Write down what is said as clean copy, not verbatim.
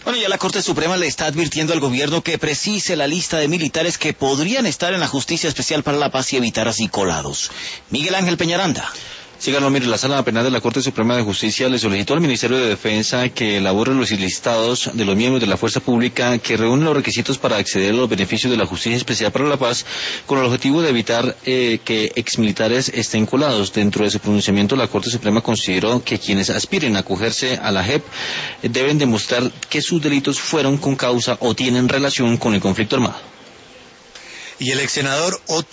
Bueno, ya la Corte Suprema le está advirtiendo al gobierno que precise la lista de militares que podrían estar en la Justicia Especial para la Paz y evitar así colados. Miguel Ángel Peñaranda. Sí, Carlos, mire, la Sala Penal de la Corte Suprema de Justicia le solicitó al Ministerio de Defensa que elabore los listados de los miembros de la fuerza pública que reúnen los requisitos para acceder a los beneficios de la Justicia Especial para la Paz, con el objetivo de evitar que exmilitares estén colados. Dentro de su pronunciamiento, la Corte Suprema consideró que quienes aspiren a acogerse a la JEP deben demostrar que sus delitos fueron con causa o tienen relación con el conflicto armado. Y el ex senador Otto